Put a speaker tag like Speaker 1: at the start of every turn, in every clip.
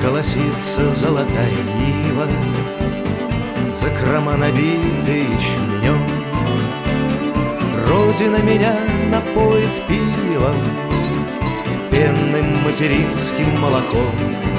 Speaker 1: Колосится золотая нива, закрома набиты ячменем. Родина меня напоит пивом, пенным материнским молоком.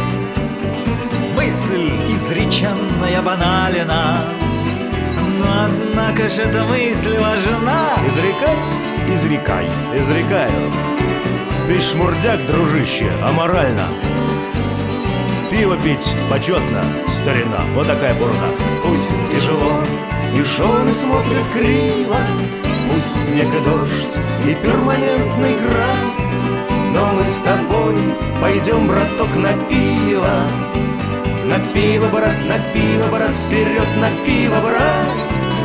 Speaker 2: Мысль изреченная банальна, но однако ж эта мысль важна.
Speaker 1: Изрекать?
Speaker 3: Изрекай.
Speaker 1: Изрекаю. Ты шмурдяк, дружище, аморально. Пиво пить почетно, старина, вот такая бурда. Пусть тяжело, и жены смотрят криво, пусть снег и дождь, и перманентный град, но мы с тобой пойдем, браток, на пиво. На пиво, брат, вперед, на пиво, брат.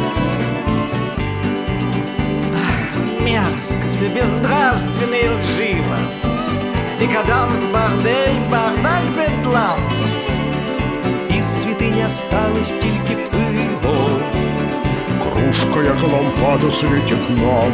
Speaker 2: Мерзко, все безнравственно и лживо. Декаданс, бордель, бардак, бедлам.
Speaker 1: Из святыни осталось тільки пиво.
Speaker 3: Кружка, як лампада, светит нам.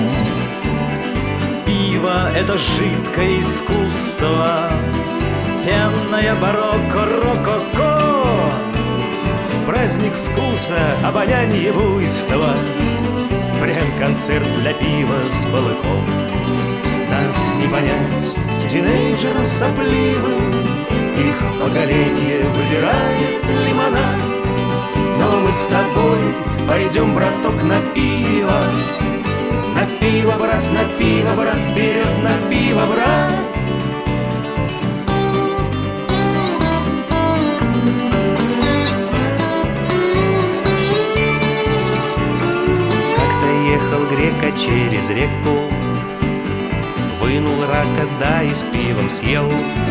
Speaker 2: Пиво — это жидкое искусство, пенное барокко, рококо.
Speaker 1: Праздник вкуса, обонянье буйства, впрямь концерт для пива с балыком. Нас не понять тинейджерам сопливым, их поколение выбирает лимонад. Но мы с тобой пойдем, браток, на пиво. На пиво, брат, вперед, на пиво, брат. Как-то ехал грека через реку, вынул рака, да и с пивом съел.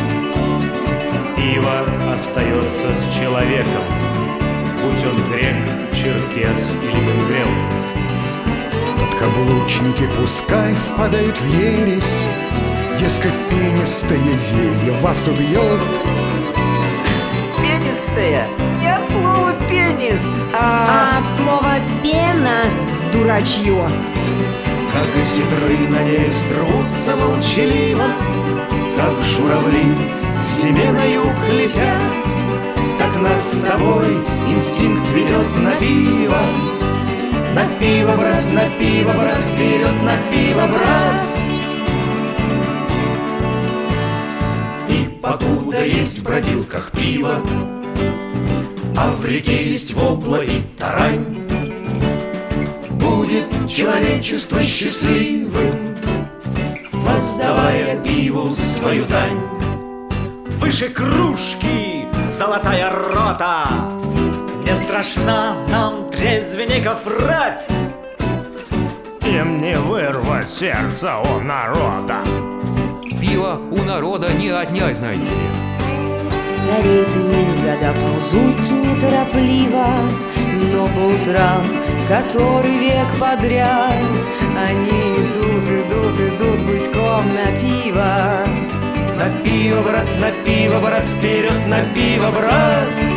Speaker 1: Пиво остается с человеком, будь он грек, черкес или менгрел.
Speaker 3: Подкаблучники пускай впадают в ересь, дескать, пенистое зелье вас убьет.
Speaker 2: Пенистая? Не от слова пенис, а
Speaker 4: от слова пена, дурачье.
Speaker 1: Как сетры на нерест рвутся молчаливо, как журавли к себе на юг летят, так нас с тобой инстинкт ведет на пиво. На пиво, брат, вперед, на пиво, брат. И покуда есть в бродилках пиво, а в реке есть вобла и тарань, будет человечество счастливым, воздавая пиву свою дань.
Speaker 2: выше кружки золотая рота, не страшна нам трезвенников рать.
Speaker 1: Им не вырвать сердце у народа.
Speaker 5: Пиво у народа не отнять, знаете ли.
Speaker 4: Стареет мир, года ползут неторопливо, но по утрам, который век подряд, они идут гуськом на пиво.
Speaker 1: На пиво, брат, вперед, на пиво, брат.